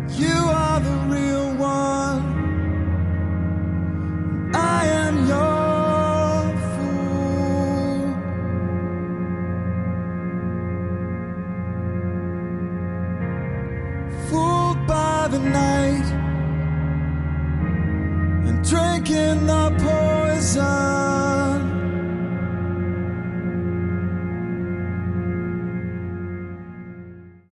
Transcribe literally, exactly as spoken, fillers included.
You are the real one. I am your fool. Fooled by the night and drinking the poison.